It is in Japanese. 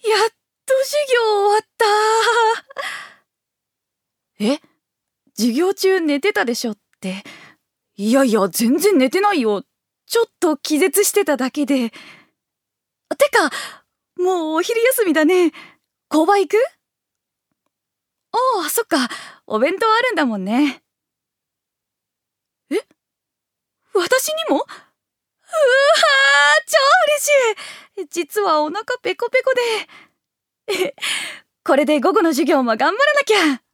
やっと授業終わった。え、授業中寝てたでしょって。いやいや、全然寝てないよ。ちょっと気絶してただけで。てか、もうお昼休みだね。購買行く？ああ、そっか。お弁当あるんだもんね。え？私にも？うわー、超嬉しい。実はお腹ペコペコで。これで午後の授業も頑張らなきゃ。